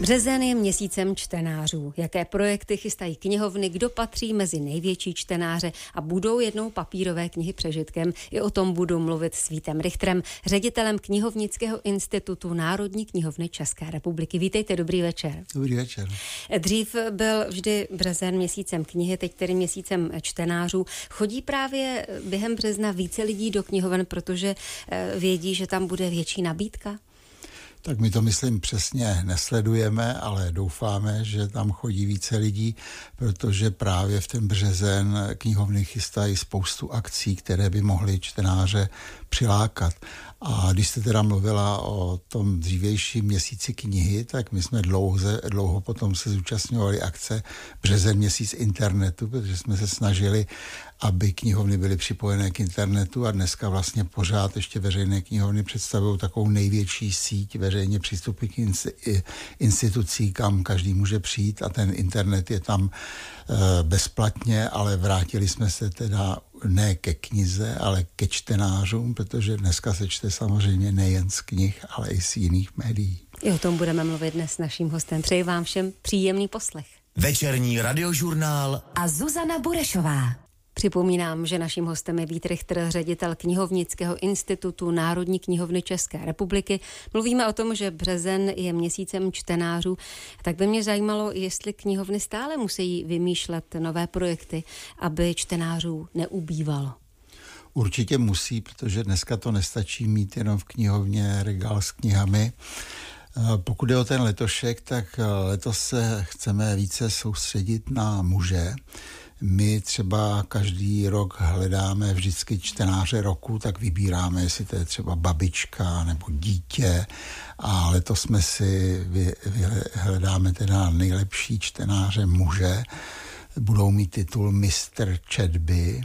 Březen je měsícem čtenářů. Jaké projekty chystají knihovny, kdo patří mezi největší čtenáře a budou jednou papírové knihy přežitkem? I o tom budu mluvit s Vítem Richterem, ředitelem Knihovnického institutu Národní knihovny České republiky. Vítejte, dobrý večer. Dobrý večer. Dřív byl vždy březen měsícem knihy, teď tedy měsícem čtenářů. Chodí právě během března více lidí do knihoven, protože vědí, že tam bude větší nabídka? Tak my to, myslím, přesně nesledujeme, ale doufáme, že tam chodí více lidí, protože právě v ten březen knihovny chystají spoustu akcí, které by mohly čtenáře přilákat. A když jste teda mluvila o tom dřívějším měsíci knihy, tak my jsme dlouho potom se zúčastňovali akce Březen měsíc internetu, protože jsme se snažili, aby knihovny byly připojené k internetu, a dneska vlastně pořád ještě veřejné knihovny představují takovou největší síť veřejně přístupných institucí, kam každý může přijít, a ten internet je tam bezplatně, ale vrátili jsme se teda ne ke knize, ale ke čtenářům, protože dneska se čte samozřejmě nejen z knih, ale i z jiných médií. I o tom budeme mluvit dnes s naším hostem. Přeji vám všem příjemný poslech. Večerní radiožurnál a Zuzana Burešová. Připomínám, že naším hostem je Vít Richter, ředitel Knihovnického institutu Národní knihovny České republiky. Mluvíme o tom, že březen je měsícem čtenářů. Tak by mě zajímalo, jestli knihovny stále musí vymýšlet nové projekty, aby čtenářů neubývalo. Určitě musí, protože dneska to nestačí mít jenom v knihovně regál s knihami. Pokud je o ten letošek, tak letos se chceme více soustředit na muže. My třeba každý rok hledáme vždycky čtenáře roku, tak vybíráme, jestli to je třeba babička nebo dítě, a letos jsme si hledáme teda nejlepší čtenáře muže. Budou mít titul Mistr četby.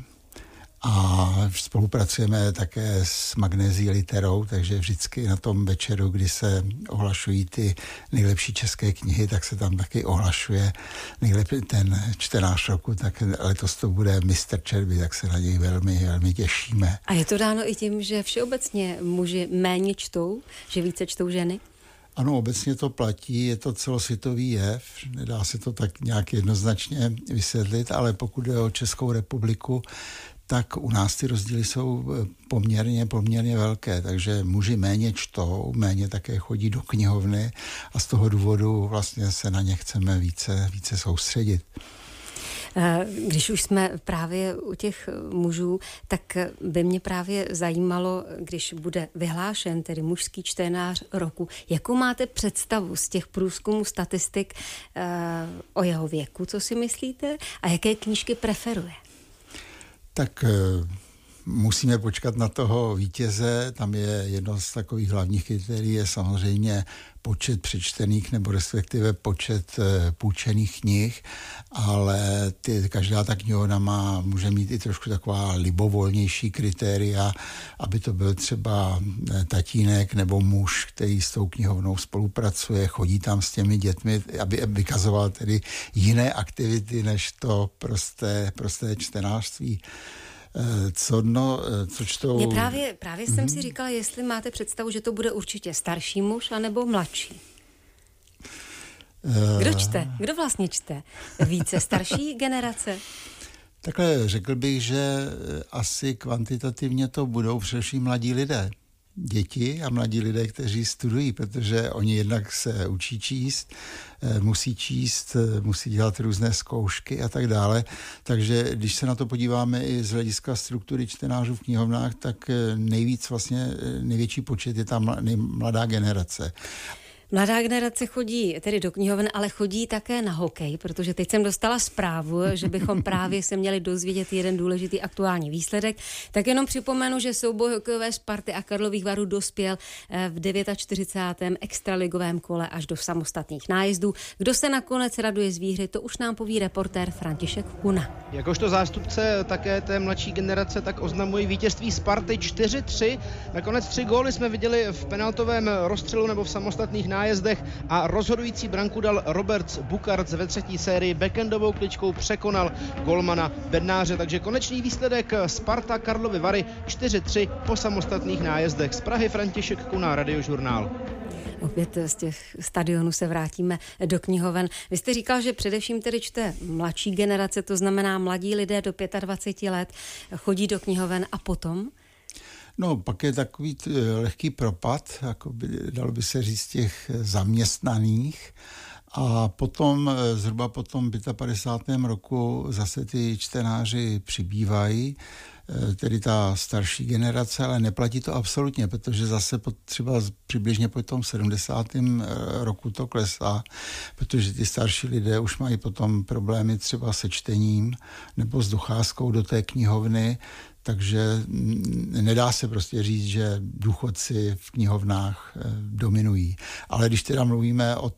A spolupracujeme také s Magnézií Literou, takže vždycky na tom večeru, kdy se ohlašují ty nejlepší české knihy, tak se tam taky ohlašuje nejlepší ten čtenář roku, tak letos to bude Mistr četby, tak se na něj velmi, velmi těšíme. A je to dáno i tím, že všeobecně muži méně čtou, že více čtou ženy? Ano, obecně to platí, je to celosvětový jev, nedá se to tak nějak jednoznačně vysvětlit, ale pokud je o Českou republiku, tak u nás ty rozdíly jsou poměrně velké, takže muži méně čtou, méně také chodí do knihovny, a z toho důvodu vlastně se na ně chceme více soustředit. Když už jsme právě u těch mužů, tak by mě právě zajímalo, když bude vyhlášen tedy mužský čtenář roku, jakou máte představu z těch průzkumů statistik o jeho věku, co si myslíte, a jaké knížky preferuje? Tak musíme počkat na toho vítěze. Tam je jedno z takových hlavních kritérií, je samozřejmě počet přečtených nebo respektive počet půjčených knih, ale každá ta knihovna může mít i trošku taková libovolnější kritéria, aby to byl třeba tatínek nebo muž, který s tou knihovnou spolupracuje, chodí tam s těmi dětmi, aby vykazoval tedy jiné aktivity než to prosté čtenářství. Co čtou? Právě jsem si říkala, jestli máte představu, že to bude určitě starší muž anebo mladší. Kdo čte? Kdo vlastně čte? Více starší generace? Takhle řekl bych, že asi kvantitativně to budou především mladí lidé. Děti a mladí lidé, kteří studují, protože oni jednak se učí číst, musí dělat různé zkoušky a tak dále. Takže když se na to podíváme i z hlediska struktury čtenářů v knihovnách, tak největší počet je tam mladá generace. Mladá generace chodí tedy do knihoven, ale chodí také na hokej, protože teď jsem dostala zprávu, že bychom právě se měli dozvědět jeden důležitý aktuální výsledek. Tak jenom připomenu, že souboj hokejové Sparty a Karlových Varů dospěl v 49. extraligovém kole až do samostatných nájezdů. Kdo se nakonec raduje z výhry, to už nám poví reportér František Kuna. Jakožto zástupce také té mladší generace, tak oznamují vítězství Sparty 4-3. Nakonec 3 góly jsme viděli v penaltovém rozstřelu nebo v samostatných nájezdů. nájezdech a rozhodující branku dal Robert Bukarc ve třetí sérii, backendovou kličkou překonal golmana Bednáře, takže konečný výsledek Sparta Karlovy Vary 4-3 po samostatných nájezdech. Z Prahy František Kuna, Radiožurnál. Opět z těch stadionů se vrátíme do knihoven. Vy jste říkal, že především tedy čte mladší generace, to znamená mladí lidé do 25 let, chodí do knihoven a potom? No, pak je takový lehký propad, jako dalo by se říct, těch zaměstnaných. A potom, zhruba po tom 55. roku zase ty čtenáři přibývají, tedy ta starší generace, ale neplatí to absolutně, protože zase třeba přibližně po tom 70. roku to klesá, protože ty starší lidé už mají potom problémy třeba se čtením nebo s docházkou do té knihovny, takže nedá se prostě říct, že důchodci v knihovnách dominují. Ale když teda mluvíme o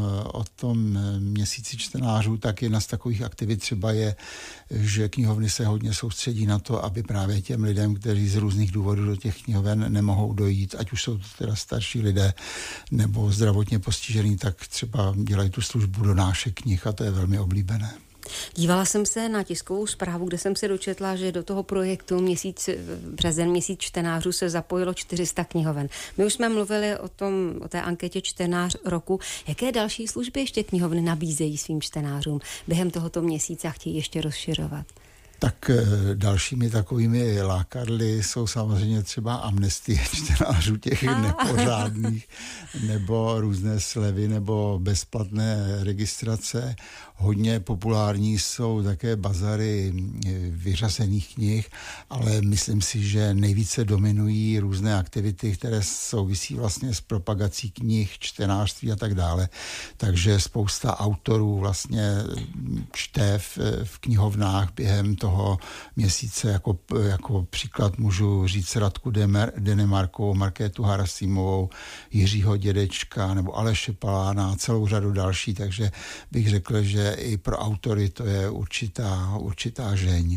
tom měsíci čtenářů, tak jedna z takových aktivit třeba je, že knihovny se hodně soustředí na to, aby právě těm lidem, kteří z různých důvodů do těch knihoven nemohou dojít, ať už jsou to teda starší lidé nebo zdravotně postižení, tak třeba dělají tu službu donášek knih a to je velmi oblíbené. Dívala jsem se na tiskovou zprávu, kde jsem se dočetla, že do toho projektu březen, měsíc čtenářů se zapojilo 400 knihoven. My už jsme mluvili o té anketě čtenář roku. Jaké další služby ještě knihovny nabízejí svým čtenářům během tohoto měsíce a chtějí ještě rozšiřovat? Tak dalšími takovými lákadly jsou samozřejmě třeba amnestie čtenářů těch nepořádných, nebo různé slevy, nebo bezplatné registrace. Hodně populární jsou také bazary vyřazených knih, ale myslím si, že nejvíce dominují různé aktivity, které souvisí vlastně s propagací knih, čtenářství a tak dále. Takže spousta autorů vlastně čte v knihovnách během toho měsíce. Jako příklad můžu říct Radku Denemarkovou, Markétu Harasimovou, Jiřího Dědečka nebo Aleše Palána a celou řadu další, takže bych řekl, že i pro autory to je určitá žeň.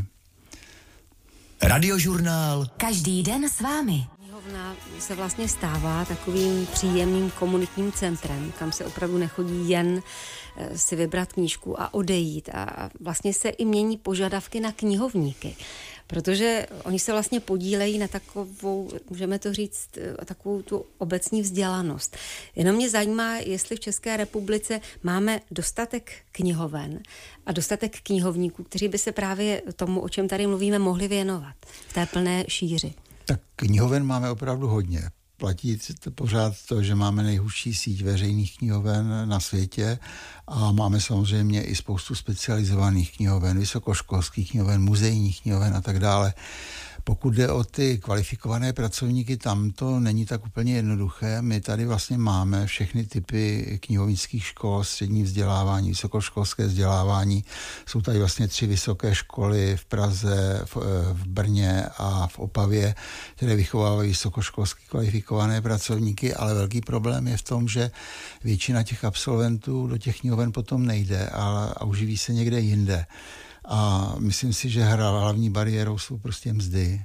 Radiožurnál. Každý den s vámi. Knihovna se vlastně stává takovým příjemným komunitním centrem, kam se opravdu nechodí jen si vybrat knížku a odejít. A vlastně se i mění požadavky na knihovníky, protože oni se vlastně podílejí na takovou, můžeme to říct, takovou tu obecní vzdělanost. Jenom mě zajímá, jestli v České republice máme dostatek knihoven a dostatek knihovníků, kteří by se právě tomu, o čem tady mluvíme, mohli věnovat v té plné šíři. Tak knihoven máme opravdu hodně. Platí to pořád to, že máme nejhustší síť veřejných knihoven na světě a máme samozřejmě i spoustu specializovaných knihoven, vysokoškolských knihoven, muzejních knihoven a tak dále. Pokud jde o ty kvalifikované pracovníky, tam to není tak úplně jednoduché. My tady vlastně máme všechny typy knihovnických škol, střední vzdělávání, vysokoškolské vzdělávání. Jsou tady vlastně 3 vysoké školy v Praze, v Brně a v Opavě, které vychovávají vysokoškolsky kvalifikované pracovníky, ale velký problém je v tom, že většina těch absolventů do těch knihoven potom nejde a uživí se někde jinde. A myslím si, že hlavní bariérou jsou prostě mzdy.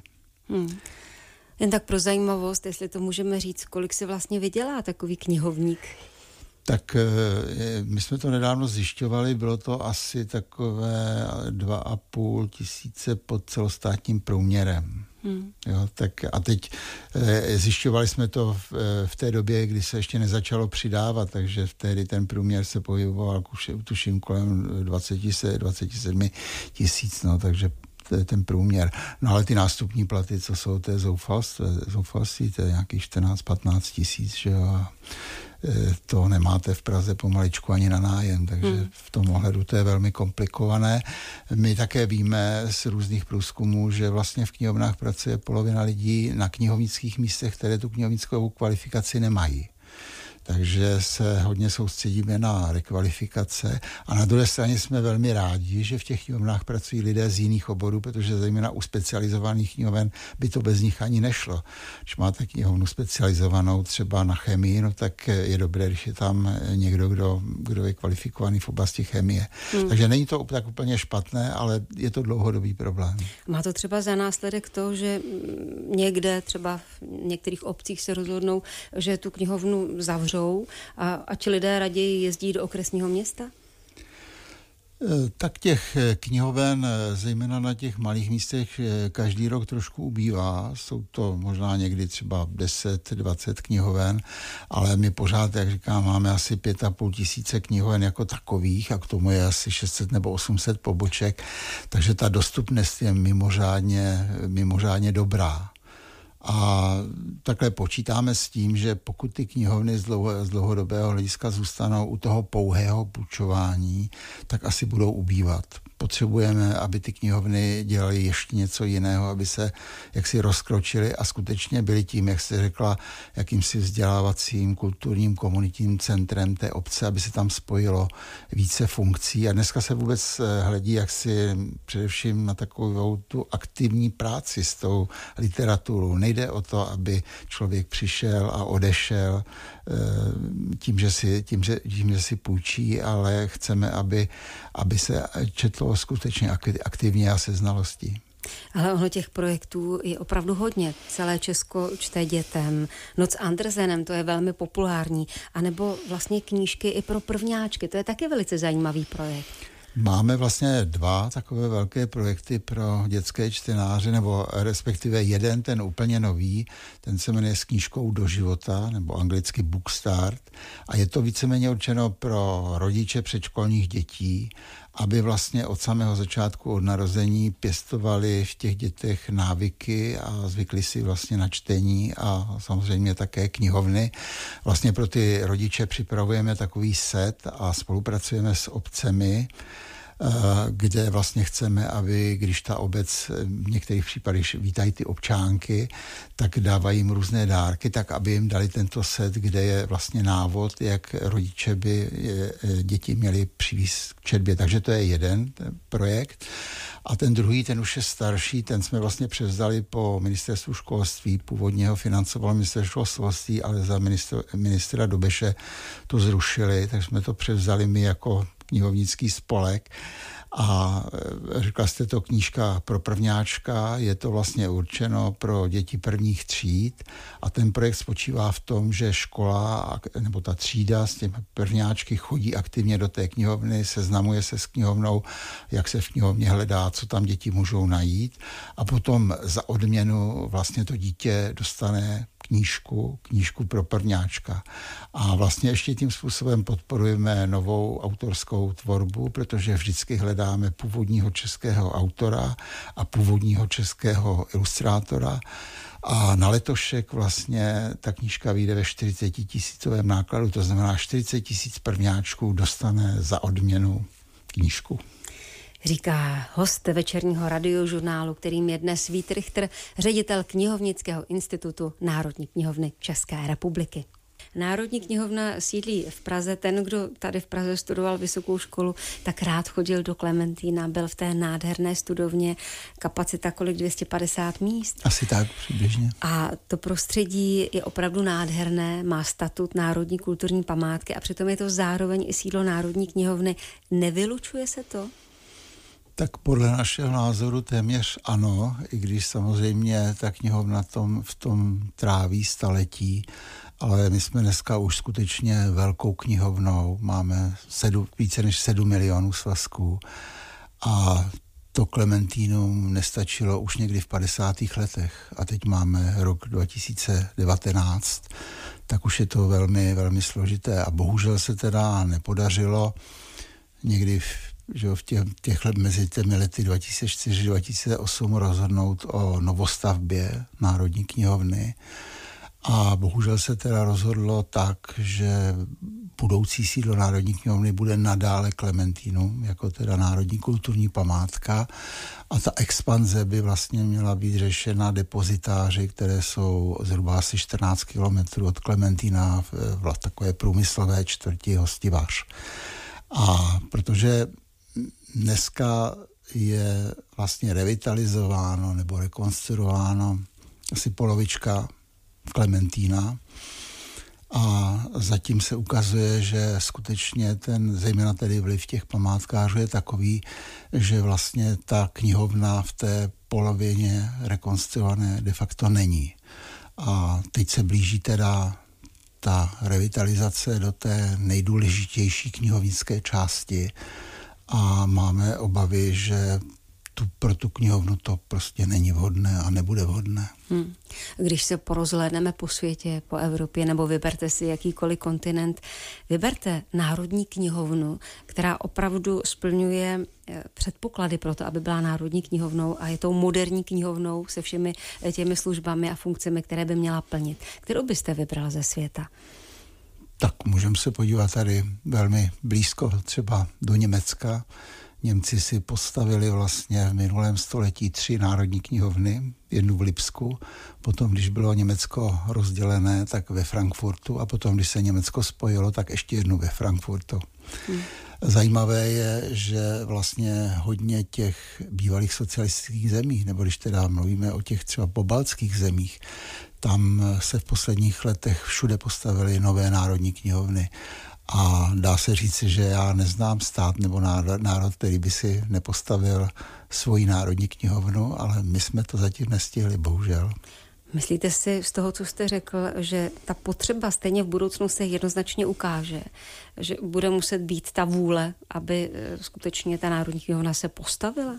Jen tak pro zajímavost, jestli to můžeme říct, kolik se vlastně vydělá takový knihovník? Tak my jsme to nedávno zjišťovali, bylo to asi takové 2,5 tisíce pod celostátním průměrem. Jo, tak a teď zjišťovali jsme to v té době, kdy se ještě nezačalo přidávat, takže vtedy ten průměr se pohyboval tuším kolem 27 tisíc, no, takže to je ten průměr. No ale ty nástupní platy, co jsou, to je zoufalství, to je nějakých 14-15 tisíc, že jo, a to nemáte v Praze pomaličku ani na nájem, takže v tom ohledu to je velmi komplikované. My také víme z různých průzkumů, že vlastně v knihovnách pracuje polovina lidí na knihovnických místech, které tu knihovnickou kvalifikaci nemají. Takže se hodně soustředíme na rekvalifikace a na druhé straně jsme velmi rádi, že v těch knihovnách pracují lidé z jiných oborů, protože zejména u specializovaných knihoven by to bez nich ani nešlo. Když máte knihovnu specializovanou třeba na chemii, no tak je dobré, když je tam někdo, kdo je kvalifikovaný v oblasti chemie. Takže není to tak úplně špatné, ale je to dlouhodobý problém. Má to třeba za následek to, že někde třeba v některých obcích se rozhodnou, že tu knihovnu zavřou uzavřou a ať lidé raději jezdí do okresního města? Tak těch knihoven, zejména na těch malých místech, každý rok trošku ubývá. Jsou to možná někdy třeba 10-20 knihoven, ale my pořád, jak říkám, máme asi 5,5 tisíce knihoven jako takových a k tomu je asi 600 nebo 800 poboček, takže ta dostupnost je mimořádně dobrá. A takhle počítáme s tím, že pokud ty knihovny z dlouhodobého hlediska zůstanou u toho pouhého půjčování, tak asi budou ubývat. Potřebujeme, aby ty knihovny dělaly ještě něco jiného, aby se jaksi rozkročily a skutečně byly tím, jak jste řekla, jakýmsi vzdělávacím, kulturním, komunitním centrem té obce, aby se tam spojilo více funkcí. A dneska se vůbec hledí jaksi především na takovou tu aktivní práci s tou literaturou. Nejde o to, aby člověk přišel a odešel tím, že si půjčí, ale chceme, aby se četlo skutečně aktivně a se znalostí. Ale ono těch projektů je opravdu hodně. Celé Česko čte dětem. Noc Andersenem, to je velmi populární. A nebo vlastně knížky i pro prvňáčky. To je taky velice zajímavý projekt. Máme vlastně 2 takové velké projekty pro dětské čtenáře, nebo respektive jeden, ten úplně nový, ten se jmenuje S knížkou do života, nebo anglicky Book Start. A je to víceméně určeno pro rodiče předškolních dětí, aby vlastně od samého začátku, od narození pěstovali v těch dětech návyky a zvykli si vlastně na čtení a samozřejmě také knihovny. Vlastně pro ty rodiče připravujeme takový set a spolupracujeme s obcemi, kde vlastně chceme, aby když ta obec v některých případech vítají ty občánky, tak dávají jim různé dárky, tak aby jim dali tento set, kde je vlastně návod, jak rodiče by děti měli přivést k četbě. Takže to je jeden projekt. A ten druhý, ten už je starší, ten jsme vlastně převzali po ministerstvu školství, původně ho financovalo ministerstvo školství, ale za ministra Dobeše to zrušili, tak jsme to převzali my jako knihovnický spolek a řekla jste to knížka pro prvňáčka, je to vlastně určeno pro děti prvních tříd a ten projekt spočívá v tom, že škola nebo ta třída s těmi prvňáčky chodí aktivně do té knihovny, seznamuje se s knihovnou, jak se v knihovně hledá, co tam děti můžou najít a potom za odměnu vlastně to dítě dostane knížku pro prvňáčka. A vlastně ještě tím způsobem podporujeme novou autorskou tvorbu, protože vždycky hledáme původního českého autora a původního českého ilustrátora. A na letošek vlastně ta knížka vyjde ve 40 000 nákladu, to znamená 40 000 prvňáčků dostane za odměnu knížku. Říká host večerního radiožurnálu, kterým je dnes Vít Richter, ředitel Knihovnického institutu Národní knihovny České republiky. Národní knihovna sídlí v Praze. Ten, kdo tady v Praze studoval vysokou školu, tak rád chodil do Klementína, byl v té nádherné studovně, kapacita kolik, 250 míst? Asi tak, přibližně. A to prostředí je opravdu nádherné, má statut Národní kulturní památky a přitom je to zároveň i sídlo Národní knihovny. Nevylučuje se to? Tak podle našeho názoru téměř ano, i když samozřejmě ta knihovna v tom tráví staletí, ale my jsme dneska už skutečně velkou knihovnou, máme více než 7 milionů svazků a to Klementínum nestačilo už někdy v 50. letech a teď máme rok 2019, tak už je to velmi, velmi složité a bohužel se teda nepodařilo někdy mezi těmi lety 2004-2008 rozhodnout o novostavbě Národní knihovny a bohužel se teda rozhodlo tak, že budoucí sídlo Národní knihovny bude nadále Klementínum, jako teda Národní kulturní památka a ta expanze by vlastně měla být řešena depozitáři, které jsou zhruba asi 14 kilometrů od Klementína v takové průmyslové čtvrti Hostivař. A protože dneska je vlastně revitalizováno nebo rekonstruováno asi polovička Klementína a zatím se ukazuje, že skutečně zejména tedy vliv těch památkářů je takový, že vlastně ta knihovna v té polovině rekonstruované de facto není. A teď se blíží teda ta revitalizace do té nejdůležitější knihovnické části a máme obavy, že pro tu knihovnu to prostě není vhodné a nebude vhodné. Když se porozhlédneme po světě, po Evropě, nebo vyberte si jakýkoliv kontinent, vyberte Národní knihovnu, která opravdu splňuje předpoklady pro to, aby byla Národní knihovnou a je tou moderní knihovnou se všemi těmi službami a funkcemi, které by měla plnit. Kterou byste vybral ze světa? Tak můžeme se podívat tady velmi blízko, třeba do Německa. Němci si postavili vlastně v minulém století 3 národní knihovny, jednu v Lipsku, potom, když bylo Německo rozdělené, tak ve Frankfurtu a potom, když se Německo spojilo, tak ještě jednu ve Frankfurtu. Zajímavé je, že vlastně hodně těch bývalých socialistických zemí, nebo když teda mluvíme o těch třeba pobaltských zemích, tam se v posledních letech všude postavily nové národní knihovny. A dá se říci, že já neznám stát nebo národ, který by si nepostavil svoji národní knihovnu, ale my jsme to zatím nestihli, bohužel. Myslíte si z toho, co jste řekl, že ta potřeba stejně v budoucnu se jednoznačně ukáže, že bude muset být ta vůle, aby skutečně ta národní knihovna se postavila?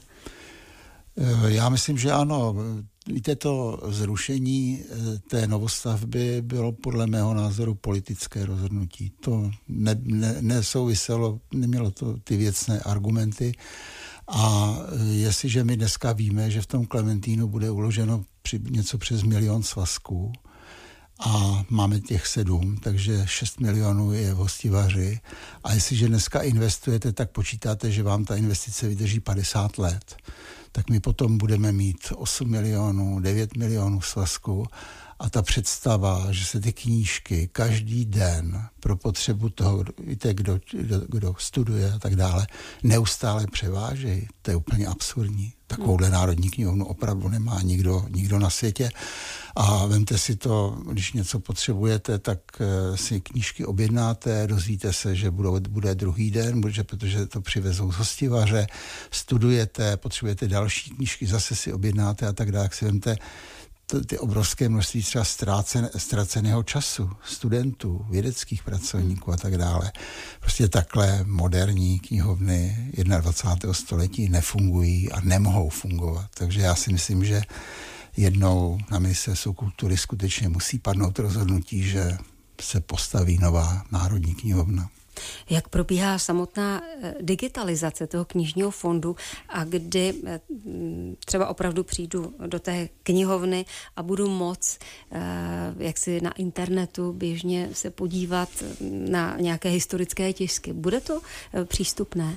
Já myslím, že ano. Víte, to zrušení té novostavby bylo podle mého názoru politické rozhodnutí. To nesouviselo, nemělo to ty věcné argumenty. A jestliže my dneska víme, že v tom Klementínu bude uloženo něco přes 1 milion svazků a máme těch 7, takže 6 milionů je v Hostivaři. A jestliže dneska investujete, tak počítáte, že vám ta investice vydrží 50 let. Tak my potom budeme mít 8 milionů, 9 milionů svazků a ta představa, že se ty knížky každý den pro potřebu toho, víte, kdo studuje a tak dále, neustále převážejí, to je úplně absurdní. Takovouhle národní knihovnu opravdu nemá nikdo na světě. A vemte si to, když něco potřebujete, tak si knížky objednáte, dozvíte se, že bude druhý den, protože to přivezou z Hostivaře, studujete, potřebujete další knížky, zase si objednáte a tak dále, jak si vemte ty obrovské množství třeba ztraceného času studentů, vědeckých pracovníků a tak dále. Prostě takhle moderní knihovny 21. století nefungují a nemohou fungovat. Takže já si myslím, že jednou na Ministerstvu kultury skutečně musí padnout rozhodnutí, že se postaví nová národní knihovna. Jak probíhá samotná digitalizace toho knižního fondu a kdy třeba opravdu přijdu do té knihovny a budu moct jak si na internetu běžně se podívat na nějaké historické tisky. Bude to přístupné?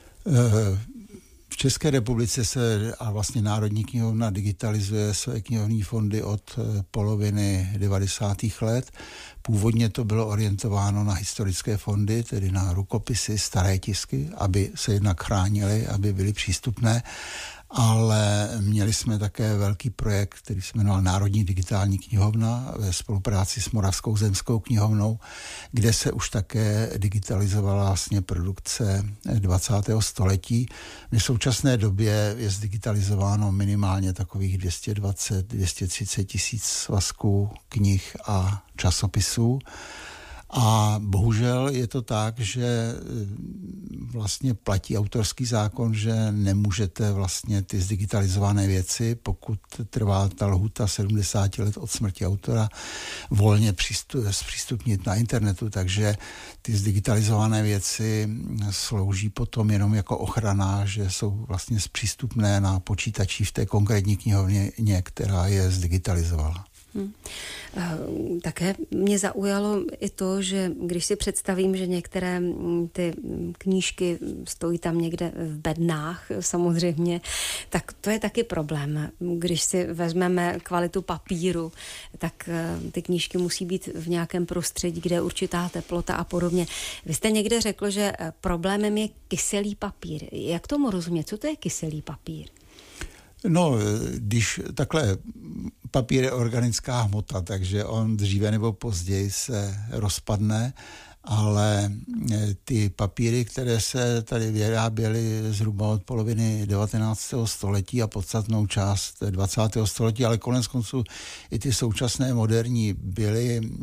V České republice se a vlastně Národní knihovna digitalizuje své knihovní fondy od poloviny 90. let. Původně to bylo orientováno na historické fondy, tedy na rukopisy, staré tisky, aby se jednak chránily, aby byly přístupné. Ale měli jsme také velký projekt, který se jmenoval Národní digitální knihovna ve spolupráci s Moravskou zemskou knihovnou, kde se už také digitalizovala vlastně produkce 20. století. V současné době je zdigitalizováno minimálně takových 220-230 tisíc svazků knih a časopisů. A bohužel je to tak, že vlastně platí autorský zákon, že nemůžete vlastně ty zdigitalizované věci, pokud trvá ta lhůta 70 let od smrti autora, volně zpřístupnit na internetu, takže ty zdigitalizované věci slouží potom jenom jako ochrana, že jsou vlastně zpřístupné na počítači v té konkrétní knihovně, která je zdigitalizovala. Také mě zaujalo i to, že když si představím, že některé ty knížky stojí tam někde v bednách samozřejmě, tak to je taky problém. Když si vezmeme kvalitu papíru, tak ty knížky musí být v nějakém prostředí, kde je určitá teplota a podobně. Vy jste někde řekl, že problémem je kyselý papír. Jak tomu rozumět? Co to je kyselý papír? No, když takhle, papír je organická hmota, takže on dříve nebo později se rozpadne, ale ty papíry, které se tady vyráběly zhruba od poloviny 19. století a podstatnou část 20. století, ale konec konců i ty současné moderní byly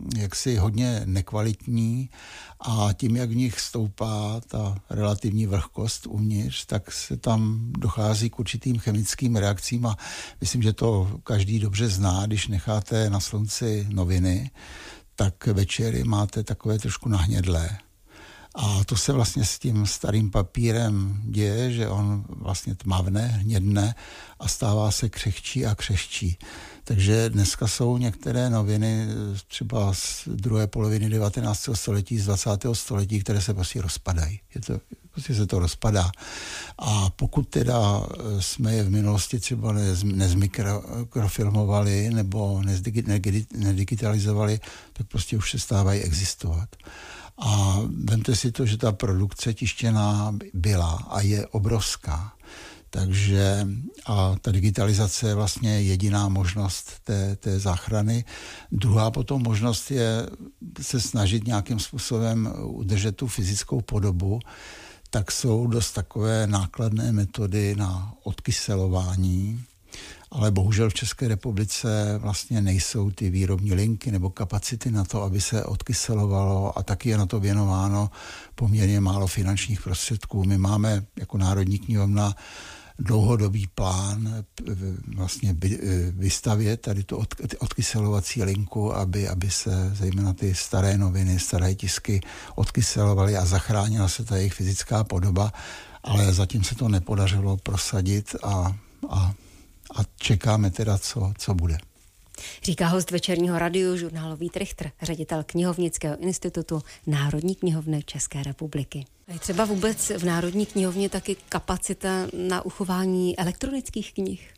jaksi hodně nekvalitní a tím, jak v nich stoupá ta relativní vlhkost uvnitř, tak se tam dochází k určitým chemickým reakcím a myslím, že to každý dobře zná, když necháte na slunci noviny, tak večery máte takové trošku nahnědlé. A to se vlastně s tím starým papírem děje, že on vlastně tmavne, hnědne a stává se křehčí a křehčí. Takže dneska jsou některé noviny třeba z druhé poloviny 19. století, z 20. století, které se prostě rozpadají. Prostě se to rozpadá. A pokud teda jsme je v minulosti třeba nezmikrofilmovali nebo nedigitalizovali, tak prostě už se stávají existovat. A vemte si to, že ta produkce tištěná byla a je obrovská. Takže a ta digitalizace je vlastně jediná možnost té záchrany. Druhá potom možnost je se snažit nějakým způsobem udržet tu fyzickou podobu, tak jsou dost takové nákladné metody na odkyselování, ale bohužel v České republice vlastně nejsou ty výrobní linky nebo kapacity na to, aby se odkyselovalo a taky je na to věnováno poměrně málo finančních prostředků. My máme jako Národní knihovna dlouhodobý plán vlastně vystavět tady tu odkyselovací linku, aby se zejména ty staré noviny, staré tisky odkyselovaly a zachránila se ta jejich fyzická podoba, ale zatím se to nepodařilo prosadit a čekáme teda, co bude. Říká host večerního radiožurnálu Vít Richter, ředitel Knihovnického institutu Národní knihovny České republiky. Je třeba vůbec v Národní knihovně taky kapacita na uchování elektronických knih?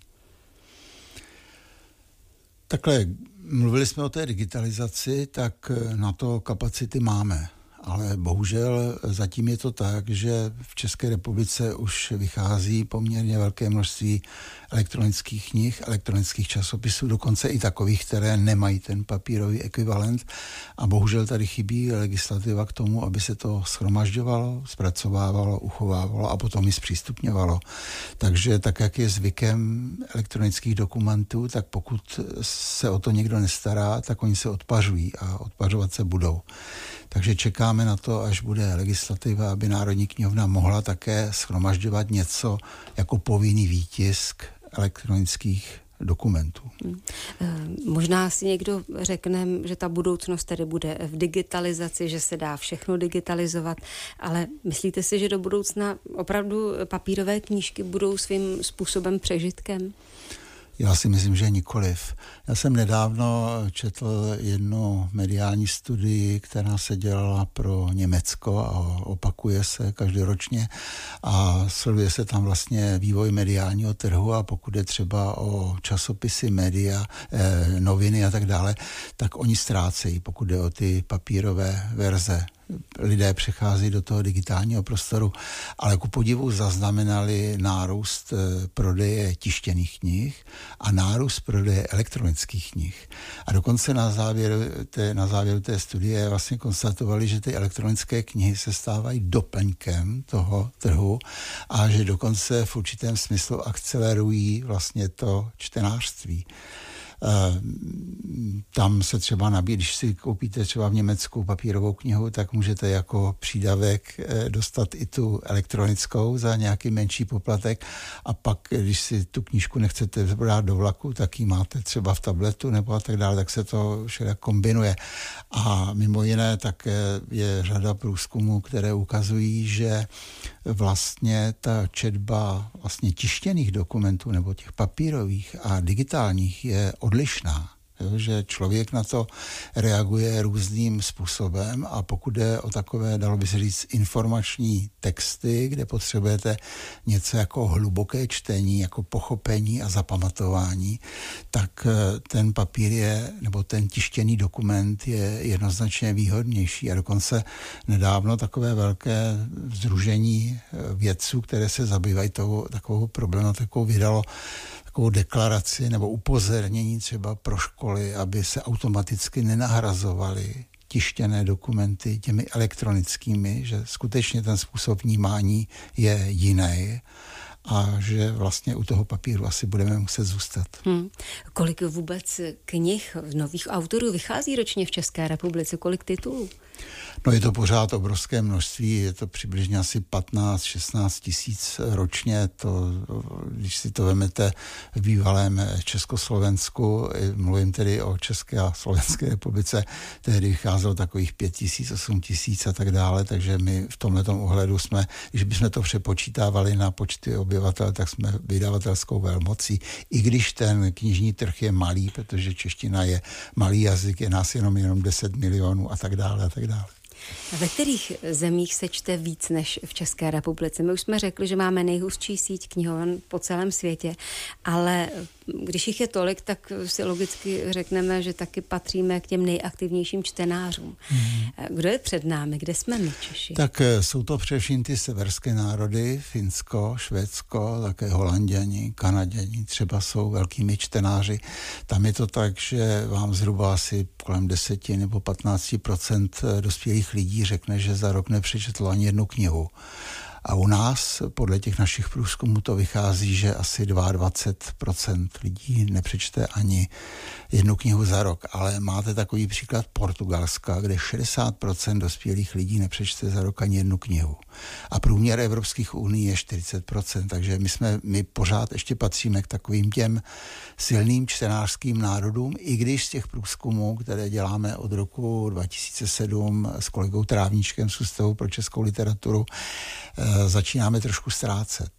Takhle, mluvili jsme o té digitalizaci, tak na to kapacity máme. Ale bohužel zatím je to tak, že v České republice už vychází poměrně velké množství elektronických knih, elektronických časopisů, dokonce i takových, které nemají ten papírový ekvivalent. A bohužel tady chybí legislativa k tomu, aby se to shromažďovalo, zpracovávalo, uchovávalo a potom i zpřístupňovalo. Takže tak, jak je zvykem elektronických dokumentů, tak pokud se o to někdo nestará, tak oni se odpařují a odpařovat se budou. Takže čekáme na to, až bude legislativa, aby Národní knihovna mohla také shromažďovat něco jako povinný výtisk elektronických dokumentů. Možná si někdo řekne, že ta budoucnost tedy bude v digitalizaci, že se dá všechno digitalizovat, ale myslíte si, že do budoucna opravdu papírové knížky budou svým způsobem přežitkem? Já si myslím, že nikoliv. Já jsem nedávno četl jednu mediální studii, která se dělala pro Německo a opakuje se každoročně a sleduje se tam vlastně vývoj mediálního trhu a pokud je třeba o časopisy, média, noviny a tak dále, tak oni ztrácejí, pokud jde o ty papírové verze. Lidé přechází do toho digitálního prostoru, ale ku podivu zaznamenali nárůst prodeje tištěných knih a nárůst prodeje elektronických knih. A dokonce na závěru té studie vlastně konstatovali, že ty elektronické knihy se stávají doplňkem toho trhu a že dokonce v určitém smyslu akcelerují vlastně to čtenářství. Tam se třeba nabíjí, když si koupíte třeba v Německu papírovou knihu, tak můžete jako přídavek dostat i tu elektronickou za nějaký menší poplatek a pak, když si tu knížku nechcete brát do vlaku, tak ji máte třeba v tabletu nebo a tak dále, tak se to všelijak kombinuje. A mimo jiné také je řada průzkumů, které ukazují, že vlastně ta četba vlastně tištěných dokumentů nebo těch papírových a digitálních je odlišná. Že člověk na to reaguje různým způsobem a pokud jde o takové, dalo by se říct, informační texty, kde potřebujete něco jako hluboké čtení, jako pochopení a zapamatování, tak ten papír je, nebo ten tištěný dokument je jednoznačně výhodnější. A dokonce nedávno takové velké sdružení vědců, které se zabývají takovou problematikou, vydalo takovou deklaraci nebo upozornění třeba pro školy, aby se automaticky nenahrazovaly tištěné dokumenty těmi elektronickými, že skutečně ten způsob vnímání je jiný a že vlastně u toho papíru asi budeme muset zůstat. Kolik vůbec knih nových autorů vychází ročně v České republice? Kolik titulů? No je to pořád obrovské množství, je to přibližně asi 15-16 tisíc ročně. Když si to vemete v bývalém Československu, mluvím tedy o České a Slovenské republice, tehdy vycházelo takových 5 tisíc, 8 tisíc a tak dále, takže my v tomhletom ohledu jsme, když bychom to přepočítávali na počty obyvatel, tak jsme vydavatelskou velmocí, i když ten knižní trh je malý, protože čeština je malý jazyk, je nás jenom 10 milionů a tak dále a tak dále. A ve kterých zemích se čte víc než v České republice? My už jsme řekli, že máme nejhustší síť knihoven po celém světě, ale když jich je tolik, tak si logicky řekneme, že taky patříme k těm nejaktivnějším čtenářům. Kdo je před námi? Kde jsme my, Češi? Tak jsou to především ty severské národy, Finsko, Švédsko, také Holanděni, Kanaděni třeba jsou velkými čtenáři. Tam je to tak, že vám zhruba asi kolem 10 nebo 15% dospělých lidí řekne, že za rok nepřečetlo ani jednu knihu. A u nás, podle těch našich průzkumů, to vychází, že asi 22% lidí nepřečte ani jednu knihu za rok. Ale máte takový příklad Portugalska, kde 60% dospělých lidí nepřečte za rok ani jednu knihu. A průměr Evropských uní je 40%, takže my pořád ještě patříme k takovým těm silným čtenářským národům, i když z těch průzkumů, které děláme od roku 2007 s kolegou Trávníčkem z Ústavu pro českou literaturu, začínáme trošku ztrácet.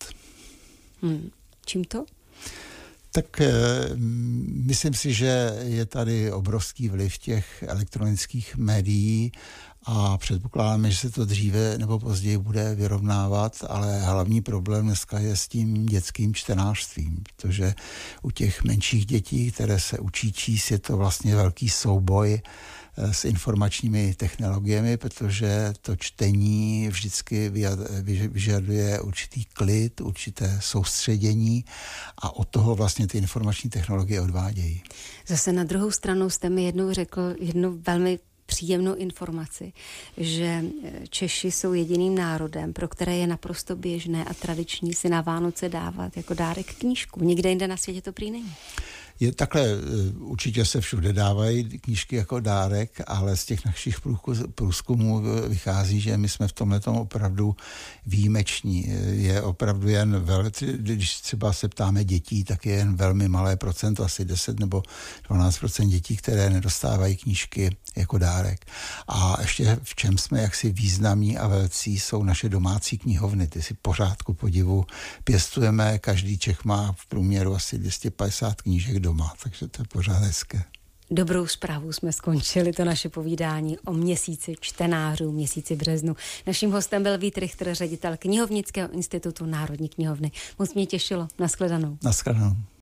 Čím to? Tak myslím si, že je tady obrovský vliv těch elektronických médií a předpokládáme, že se to dříve nebo později bude vyrovnávat, ale hlavní problém dneska je s tím dětským čtenářstvím, protože u těch menších dětí, které se učí číst, je to vlastně velký souboj s informačními technologiemi, protože to čtení vždycky vyžaduje určitý klid, určité soustředění a od toho vlastně ty informační technologie odvádějí. Zase na druhou stranu jste mi jednou řekl jednu velmi příjemnou informaci, že Češi jsou jediným národem, pro které je naprosto běžné a tradiční si na Vánoce dávat jako dárek knížku. Nikde jinde na světě to prý není. Je takhle, určitě se všude dávají knížky jako dárek, ale z těch našich průzkumů vychází, že my jsme v tomhletom opravdu výjimeční. Je opravdu jen, když třeba se ptáme dětí, tak je jen velmi malé procento, asi 10 nebo 12% dětí, které nedostávají knížky jako dárek. A ještě v čem jsme jaksi významní a velcí, jsou naše domácí knihovny. Ty si pořád ku podivu pěstujeme, každý Čech má v průměru asi 250 knížek doma, takže to je pořád hezké. Dobrou zprávu jsme skončili to naše povídání o měsíci čtenářů, měsíci březnu. Naším hostem byl Vít Richter, ředitel Knihovnického institutu Národní knihovny. Moc mě těšilo. Naschledanou. Naschledanou.